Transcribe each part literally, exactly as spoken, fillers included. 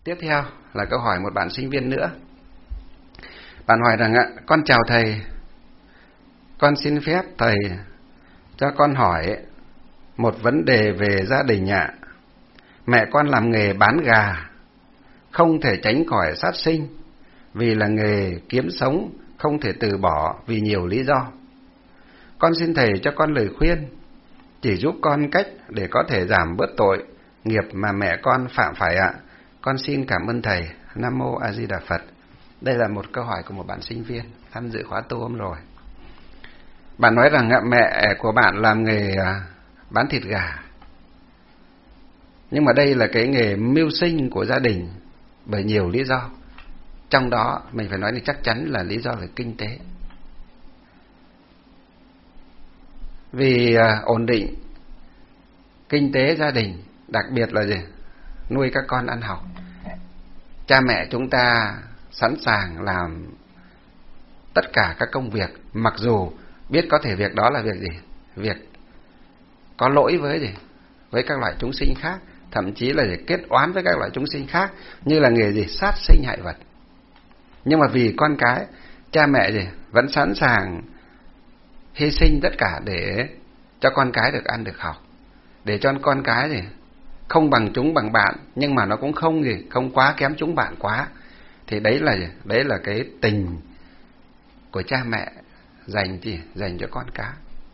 Tiếp theo là câu hỏi một bạn sinh viên nữa. Bạn hỏi rằng ạ, con chào thầy, con xin phép thầy cho con hỏi một vấn đề về gia đình ạ. Mẹ con làm nghề bán gà, không thể tránh khỏi sát sinh, vì là nghề kiếm sống, không thể từ bỏ vì nhiều lý do. Con xin thầy cho con lời khuyên, chỉ giúp con cách để có thể giảm bớt tội nghiệp mà mẹ con phạm phải ạ. Con xin cảm ơn thầy. Nam Mô A Di Đà Phật. Đây là một câu hỏi của một bạn sinh viên tham dự khóa tu hôm rồi. Bạn nói rằng mẹ của bạn làm nghề bán thịt gà, nhưng mà đây là cái nghề mưu sinh của gia đình bởi nhiều lý do. Trong đó mình phải nói thì chắc chắn là lý do về kinh tế. Vì ổn định kinh tế gia đình, đặc biệt là gì? Nuôi các con ăn học. Cha mẹ chúng ta sẵn sàng làm tất cả các công việc, mặc dù biết có thể việc đó là việc gì? Việc có lỗi với gì? Với các loại chúng sinh khác, thậm chí là để kết oán với các loại chúng sinh khác, như là nghề gì? Sát sinh hại vật. Nhưng mà vì con cái, cha mẹ gì? Vẫn sẵn sàng hy sinh tất cả để cho con cái được ăn được học, để cho con cái gì? Không bằng chúng bằng bạn, nhưng mà nó cũng không gì, không quá kém chúng bạn quá. Thì đấy là gì? Đấy là cái tình của cha mẹ dành gì? Dành cho con cái.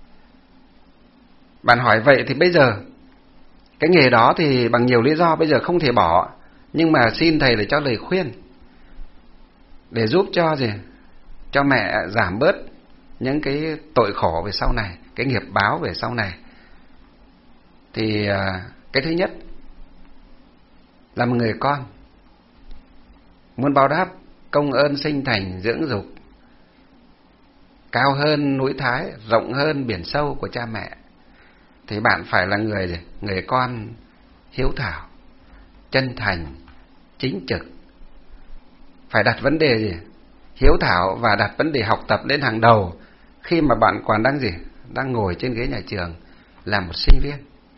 Bạn hỏi vậy thì bây giờ cái nghề đó thì bằng nhiều lý do bây giờ không thể bỏ, nhưng mà xin thầy để cho lời khuyên để giúp cho gì? Cho mẹ giảm bớt những cái tội khổ về sau này, cái nghiệp báo về sau này. Thì cái thứ nhất là một người con muốn báo đáp công ơn sinh thành dưỡng dục cao hơn núi Thái, rộng hơn biển sâu của cha mẹ, thì bạn phải là người gì? Người con hiếu thảo, chân thành, chính trực. Phải đặt vấn đề gì? Hiếu thảo và đặt vấn đề học tập lên hàng đầu khi mà bạn còn đang gì? Đang ngồi trên ghế nhà trường là một sinh viên.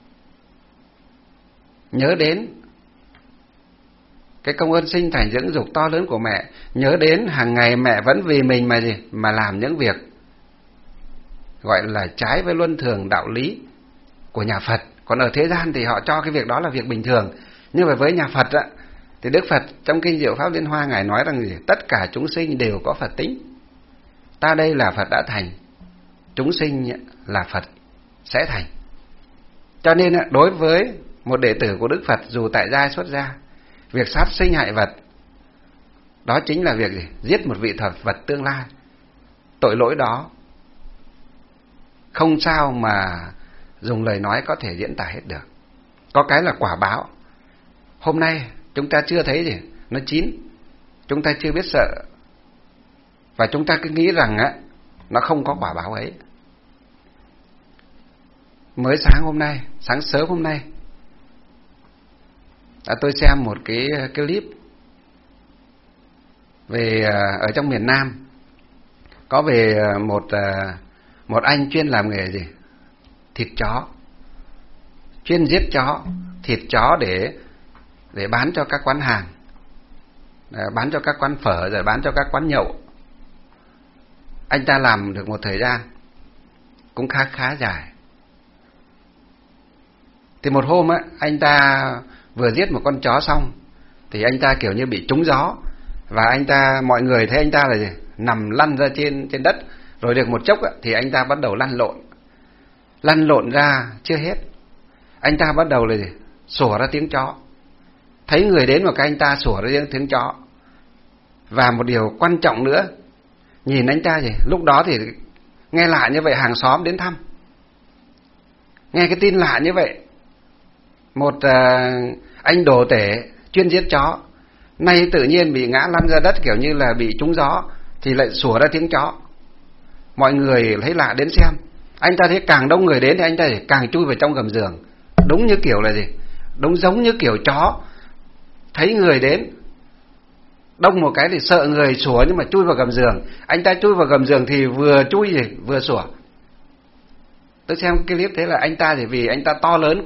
Nhớ đến cái công ơn sinh thành dưỡng dục to lớn của mẹ, nhớ đến hàng ngày mẹ vẫn vì mình mà gì? Mà làm những việc gọi là trái với luân thường đạo lý của nhà Phật. Còn ở thế gian thì họ cho cái việc đó là việc bình thường. Nhưng mà với nhà Phật á, thì Đức Phật trong Kinh Diệu Pháp Liên Hoa Ngài nói rằng gì? Tất cả chúng sinh đều có Phật tính. Ta đây là Phật đã thành, chúng sinh là Phật sẽ thành. Cho nên đối với một đệ tử của Đức Phật, dù tại gia xuất gia, việc sát sinh hại vật đó chính là việc gì? Giết một vị thật vật tương lai. Tội lỗi đó không sao mà dùng lời nói có thể diễn tả hết được. Có cái là quả báo. Hôm nay chúng ta chưa thấy gì, nó chín, chúng ta chưa biết sợ, và chúng ta cứ nghĩ rằng á nó không có quả báo ấy. Mới sáng hôm nay, sáng sớm hôm nay, đã tôi xem một cái clip về ở trong miền Nam, có về một một anh chuyên làm nghề gì? Thịt chó, chuyên giết chó, thịt chó để để bán cho các quán hàng, bán cho các quán phở, rồi bán cho các quán nhậu. Anh ta làm được một thời gian cũng khá khá dài. Thì một hôm á, anh ta vừa giết một con chó xong thì anh ta kiểu như bị trúng gió, và anh ta, mọi người thấy anh ta là gì? Nằm lăn ra trên trên đất. Rồi được một chốc á, thì anh ta bắt đầu lăn lộn. Lăn lộn ra chưa hết, anh ta bắt đầu là gì? Sủa ra tiếng chó. Thấy người đến một cái anh ta sủa ra tiếng chó. Và một điều quan trọng nữa, nhìn anh ta gì? Lúc đó thì nghe lạ như vậy, hàng xóm đến thăm. Nghe cái tin lạ như vậy, một uh, anh đồ tể chuyên giết chó nay tự nhiên bị ngã lăn ra đất kiểu như là bị trúng gió, thì lại sủa ra tiếng chó. Mọi người thấy lạ đến xem. Anh ta thấy càng đông người đến thì anh ta càng chui vào trong gầm giường. Đúng như kiểu là gì? Đúng giống như kiểu chó thấy người đến đông một cái thì sợ người sủa, nhưng mà chui vào gầm giường. Anh ta chui vào gầm giường thì vừa chui gì vừa sủa. Tôi xem cái clip thế là anh ta thì vì anh ta to lớn quá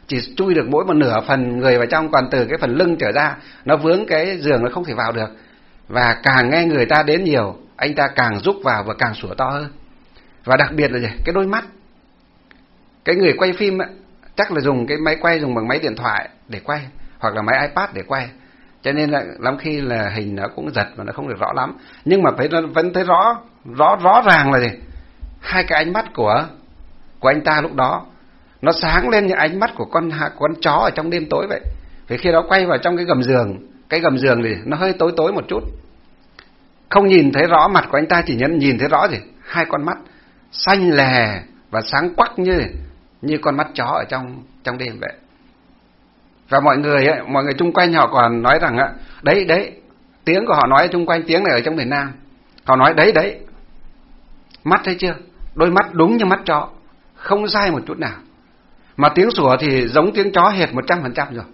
chỉ chui được mỗi một nửa phần người vào trong, còn từ cái phần lưng trở ra nó vướng cái giường, nó không thể vào được. Và càng nghe người ta đến nhiều, anh ta càng rúc vào và càng sủa to hơn. Và đặc biệt là gì? Cái đôi mắt. Cái người quay phim ấy, chắc là dùng cái máy quay, dùng bằng máy điện thoại để quay, hoặc là máy iPad để quay, cho nên là lắm khi là hình nó cũng giật và nó không được rõ lắm. Nhưng mà phải vẫn thấy rõ rõ rõ ràng là gì? Hai cái ánh mắt của của anh ta lúc đó nó sáng lên như ánh mắt của con con chó ở trong đêm tối vậy. Vì khi đó quay vào trong cái gầm giường, cái gầm giường thì nó hơi tối tối một chút, không nhìn thấy rõ mặt của anh ta, chỉ nhận nhìn thấy rõ gì? Hai con mắt xanh lè và sáng quắc như như con mắt chó ở trong trong đêm vậy. Và mọi người ấy, mọi người chung quanh họ còn nói rằng á, đấy đấy, tiếng của họ nói chung quanh, tiếng này ở trong miền Nam, họ nói đấy đấy, mắt thấy chưa, đôi mắt đúng như mắt chó, không sai một chút nào, mà tiếng sủa thì giống tiếng chó hệt một trăm phần trăm rồi.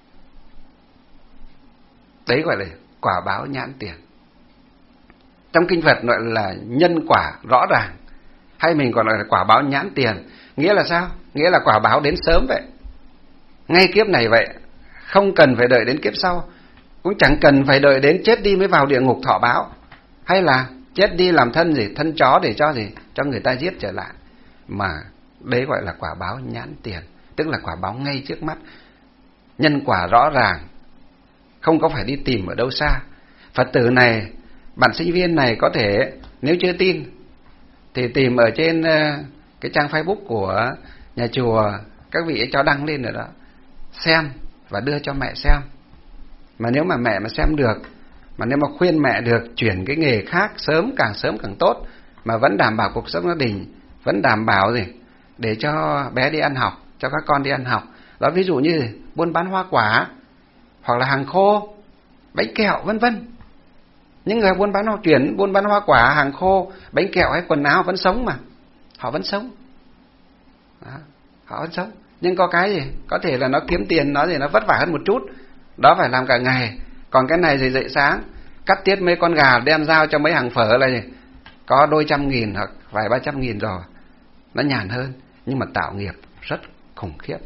Đấy gọi là quả báo nhãn tiền. Trong kinh Phật gọi là nhân quả rõ ràng, hay mình còn gọi là quả báo nhãn tiền. Nghĩa là sao? Nghĩa là quả báo đến sớm vậy, ngay kiếp này vậy, không cần phải đợi đến kiếp sau, cũng chẳng cần phải đợi đến chết đi mới vào địa ngục thọ báo, hay là chết đi làm thân gì, thân chó để cho gì, cho người ta giết trở lại. Mà đấy gọi là quả báo nhãn tiền, tức là quả báo ngay trước mắt, nhân quả rõ ràng, không có phải đi tìm ở đâu xa. Phật tử này, bạn sinh viên này có thể nếu chưa tin thì tìm ở trên cái trang Facebook của nhà chùa, các vị ấy cho đăng lên rồi đó, xem và đưa cho mẹ xem. Mà nếu mà mẹ mà xem được, mà nếu mà khuyên mẹ được chuyển cái nghề khác sớm, càng sớm càng tốt, mà vẫn đảm bảo cuộc sống gia đình, vẫn đảm bảo gì để cho bé đi ăn học, cho các con đi ăn học. Đó, ví dụ như buôn bán hoa quả, hoặc là hàng khô, bánh kẹo vân vân. Những người buôn bán hoa chuyển, buôn bán hoa quả, hàng khô, bánh kẹo hay quần áo vẫn sống mà, họ vẫn sống. Đó, họ vẫn sống. Nhưng có cái gì, có thể là nó kiếm tiền, nó gì nó vất vả hơn một chút, đó phải làm cả ngày. Còn cái này thì dậy sáng cắt tiết mấy con gà đem giao cho mấy hàng phở là gì, có đôi trăm nghìn hoặc vài ba trăm nghìn rồi, nó nhàn hơn, nhưng mà tạo nghiệp rất khủng khiếp.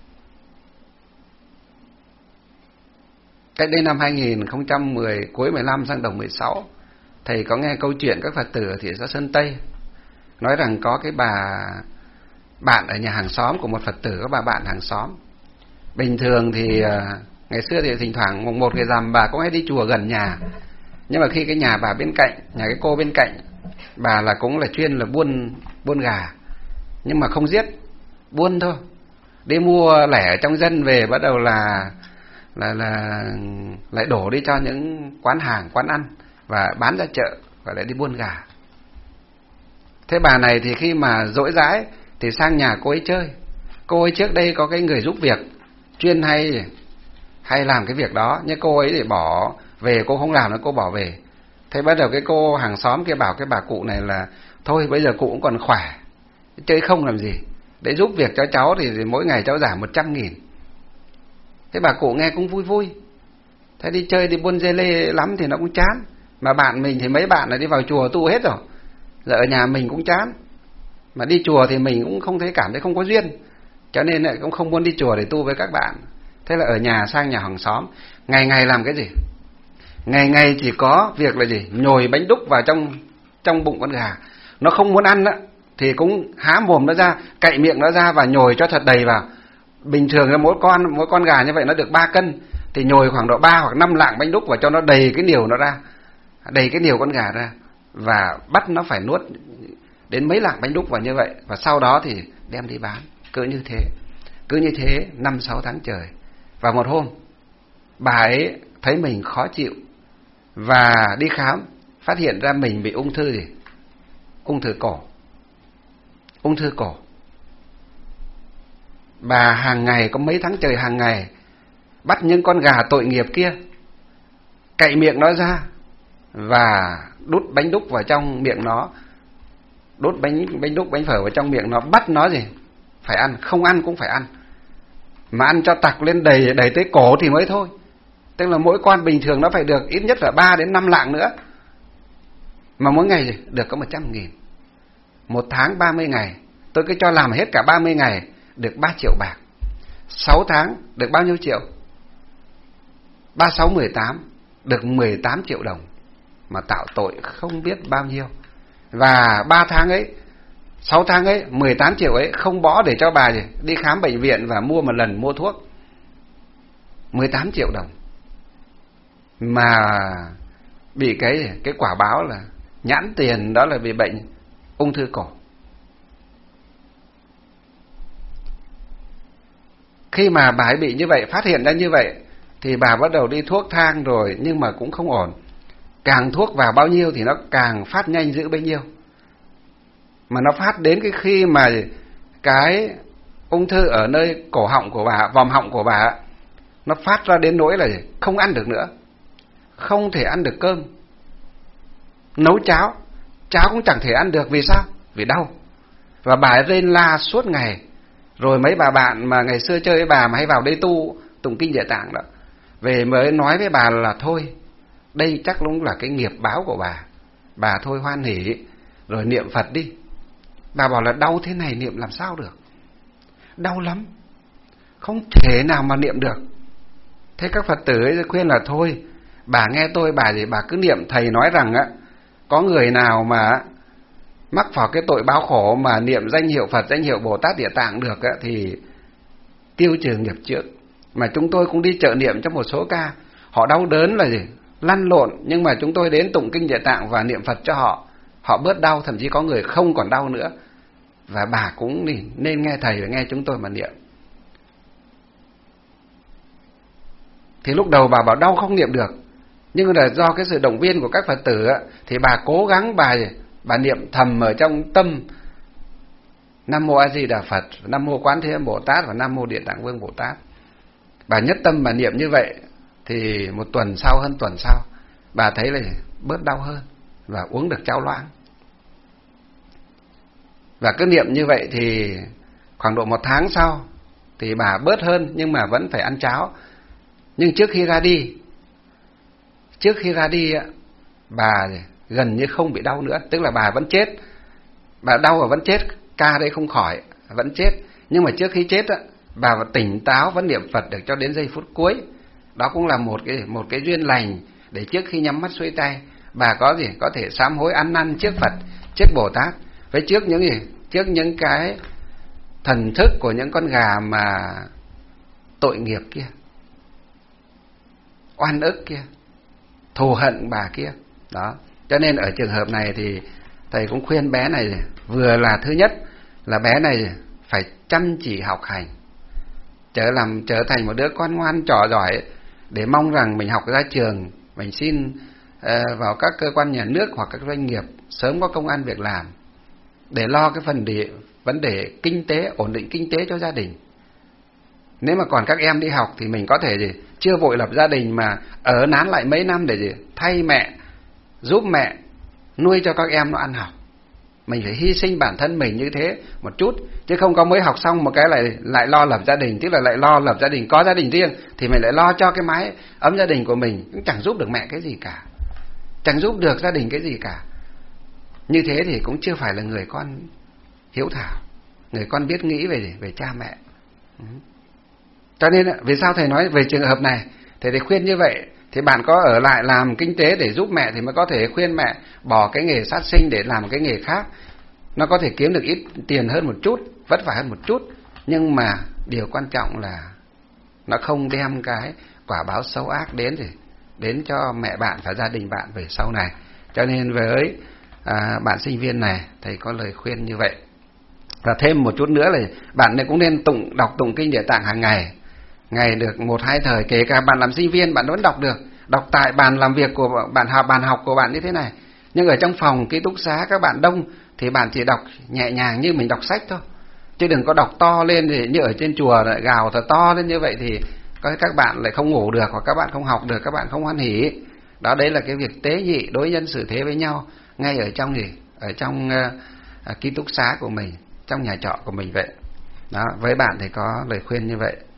Cách đây năm hai nghìn không trăm mười, cuối mười lăm sang đầu mười sáu, thầy có nghe câu chuyện các Phật tử ở thị xã Sơn Tây nói rằng có cái bà bạn ở nhà hàng xóm của một Phật tử, có bà bạn hàng xóm. Bình thường thì ngày xưa thì thỉnh thoảng mùng một ngày rằm bà cũng hay đi chùa gần nhà, nhưng mà khi cái nhà bà bên cạnh, nhà cái cô bên cạnh, bà là cũng là chuyên là buôn buôn gà, nhưng mà không giết, buôn thôi, đi mua lẻ ở trong dân về, bắt đầu là là là lại đổ đi cho những quán hàng, quán ăn và bán ra chợ, và lại đi buôn gà. Thế bà này thì khi mà rỗi rãi thì sang nhà cô ấy chơi. Cô ấy trước đây có cái người giúp việc chuyên hay hay làm cái việc đó, nhưng cô ấy thì bỏ về, cô không làm nữa, cô bỏ về. Thế bắt đầu cái cô hàng xóm kia bảo cái bà cụ này là thôi bây giờ cụ cũng còn khỏe, chơi không làm gì, để giúp việc cho cháu thì, thì mỗi ngày cháu giảm một trăm nghìn. Thế bà cụ nghe cũng vui vui. Thế đi chơi, đi buôn dê lê lắm thì nó cũng chán. Mà bạn mình thì mấy bạn là đi vào chùa tu hết rồi, giờ ở nhà mình cũng chán. Mà đi chùa thì mình cũng không thấy, cảm thấy không có duyên, cho nên lại cũng không muốn đi chùa để tu với các bạn. Thế là ở nhà sang nhà hàng xóm, ngày ngày làm cái gì? Ngày ngày chỉ có việc là gì? Nhồi bánh đúc vào trong trong bụng con gà. Nó không muốn ăn đó, thì cũng há mồm nó ra, cậy miệng nó ra và nhồi cho thật đầy vào. Bình thường là mỗi con mỗi con gà như vậy nó được ba cân, thì nhồi khoảng độ ba hoặc năm lạng bánh đúc vào cho nó đầy cái niều nó ra, đầy cái niều con gà ra, và bắt nó phải nuốt đến mấy lạng bánh đúc vào như vậy, và sau đó thì đem đi bán. Cứ như thế, cứ như thế năm sáu tháng trời. Và một hôm bà ấy thấy mình khó chịu và đi khám, phát hiện ra mình bị ung thư gì? Ung thư cổ. Ung thư cổ. Bà hàng ngày, có mấy tháng trời hàng ngày bắt những con gà tội nghiệp kia, cậy miệng nó ra và đút bánh đúc vào trong miệng nó, đút bánh bánh đúc bánh phở vào trong miệng nó, bắt nó gì phải ăn, không ăn cũng phải ăn, mà ăn cho tặc lên đầy đầy tới cổ thì mới thôi. Tức là mỗi con bình thường nó phải được ít nhất là ba đến năm lạng nữa, mà mỗi ngày gì được có một trăm nghìn. Một tháng ba mươi ngày, tôi cứ cho làm hết cả ba mươi ngày được ba triệu bạc. sáu tháng được bao nhiêu triệu? Ba sáu mười tám, được mười tám triệu đồng, mà tạo tội không biết bao nhiêu. Và ba tháng ấy, sáu tháng ấy, mười tám triệu ấy không bỏ để cho bà gì đi khám bệnh viện và mua một lần mua thuốc. mười tám triệu đồng mà bị cái cái quả báo là nhãn tiền, đó là bị bệnh ung thư cổ. Khi mà bà ấy bị như vậy, phát hiện ra như vậy, thì bà bắt đầu đi thuốc thang rồi, nhưng mà cũng không ổn. Càng thuốc vào bao nhiêu thì nó càng phát nhanh dữ bấy nhiêu. Mà nó phát đến cái khi mà cái ung thư ở nơi cổ họng của bà, vòm họng của bà, nó phát ra đến nỗi là không ăn được nữa, không thể ăn được cơm. Nấu cháo, cháo cũng chẳng thể ăn được. Vì sao? Vì đau. Và bà ấy rên la suốt ngày. Rồi mấy bà bạn mà ngày xưa chơi với bà mà hay vào đây tu tụng kinh Địa Tạng đó, về mới nói với bà là thôi, đây chắc cũng là cái nghiệp báo của bà, bà thôi hoan hỉ rồi niệm Phật đi. Bà bảo là đau thế này niệm làm sao được, đau lắm, không thể nào mà niệm được. Thế các Phật tử ấy khuyên là thôi, bà nghe tôi, bà gì bà cứ niệm. Thầy nói rằng á, có người nào mà mắc vào cái tội báo khổ mà niệm danh hiệu Phật, danh hiệu Bồ Tát Địa Tạng được á, thì tiêu trừ nghiệp trước. Mà chúng tôi cũng đi trợ niệm cho một số ca, họ đau đớn là gì, lăn lộn, nhưng mà chúng tôi đến tụng kinh Địa Tạng và niệm Phật cho họ, họ bớt đau, thậm chí có người không còn đau nữa. Và bà cũng nên nghe thầy và nghe chúng tôi mà niệm. Thì lúc đầu bà bảo đau không niệm được, nhưng là do cái sự động viên của các Phật tử á, thì bà cố gắng bà bà niệm thầm ở trong tâm Nam Mô A Di Đà Phật, Nam Mô Quán Thế Âm Bồ Tát và Nam Mô Địa Tạng Vương Bồ Tát. Bà nhất tâm bà niệm như vậy, thì một tuần sau, hơn tuần sau, bà thấy là bớt đau hơn và uống được cháo loãng. Và cứ niệm như vậy thì khoảng độ một tháng sau thì bà bớt hơn, nhưng mà vẫn phải ăn cháo. Nhưng trước khi ra đi, trước khi ra đi bà gần như không bị đau nữa. Tức là bà vẫn chết, bà đau và vẫn chết, ca đây không khỏi, vẫn chết. Nhưng mà trước khi chết bà vẫn tỉnh táo, vẫn niệm Phật được cho đến giây phút cuối. Đó cũng là một cái một cái duyên lành để trước khi nhắm mắt xuôi tay, bà có gì có thể sám hối ăn năn trước Phật, trước Bồ Tát, với trước những gì, trước những cái thần thức của những con gà mà tội nghiệp kia, oan ức kia, thù hận bà kia. Đó, cho nên ở trường hợp này thì thầy cũng khuyên bé này, vừa là thứ nhất là bé này phải chăm chỉ học hành, trở làm trở thành một đứa con ngoan trò giỏi, để mong rằng mình học ra trường, mình xin uh, vào các cơ quan nhà nước hoặc các doanh nghiệp sớm có công ăn việc làm, để lo cái phần địa, vấn đề kinh tế, ổn định kinh tế cho gia đình. Nếu mà còn các em đi học thì mình có thể gì chưa vội lập gia đình, mà ở nán lại mấy năm để gì thay mẹ, giúp mẹ nuôi cho các em nó ăn học. Mình phải hy sinh bản thân mình như thế một chút, chứ không có mới học xong một cái lại lại lo lập gia đình, tức là lại lo lập gia đình, có gia đình riêng thì mình lại lo cho cái mái ấm gia đình của mình, cũng chẳng giúp được mẹ cái gì cả, chẳng giúp được gia đình cái gì cả. Như thế thì cũng chưa phải là người con hiếu thảo, người con biết nghĩ về về cha mẹ. Cho nên vì sao thầy nói về trường hợp này, thầy, thầy khuyên như vậy. Thì bạn có ở lại làm kinh tế để giúp mẹ thì mới có thể khuyên mẹ bỏ cái nghề sát sinh để làm cái nghề khác. Nó có thể kiếm được ít tiền hơn một chút, vất vả hơn một chút, nhưng mà điều quan trọng là nó không đem cái quả báo xấu ác đến thì đến cho mẹ bạn và gia đình bạn về sau này. Cho nên với à, bạn sinh viên này, thầy có lời khuyên như vậy. Và thêm một chút nữa là bạn này cũng nên tụng đọc tụng kinh Địa Tạng hàng ngày, ngày được một hai thời. Kể cả bạn làm sinh viên bạn vẫn đọc được, đọc tại bàn làm việc của bạn, bàn học của bạn như thế này. Nhưng ở trong phòng ký túc xá các bạn đông thì bạn chỉ đọc nhẹ nhàng như mình đọc sách thôi, chứ đừng có đọc to lên thì như ở trên chùa lại gào thật to lên như vậy thì các bạn lại không ngủ được, hoặc các bạn không học được, các bạn không hoan hỉ. Đó, đấy là cái việc tế nhị, đối nhân xử thế với nhau ngay ở trong gì ở trong uh, ký túc xá của mình, trong nhà trọ của mình vậy. Đó, với bạn thì có lời khuyên như vậy.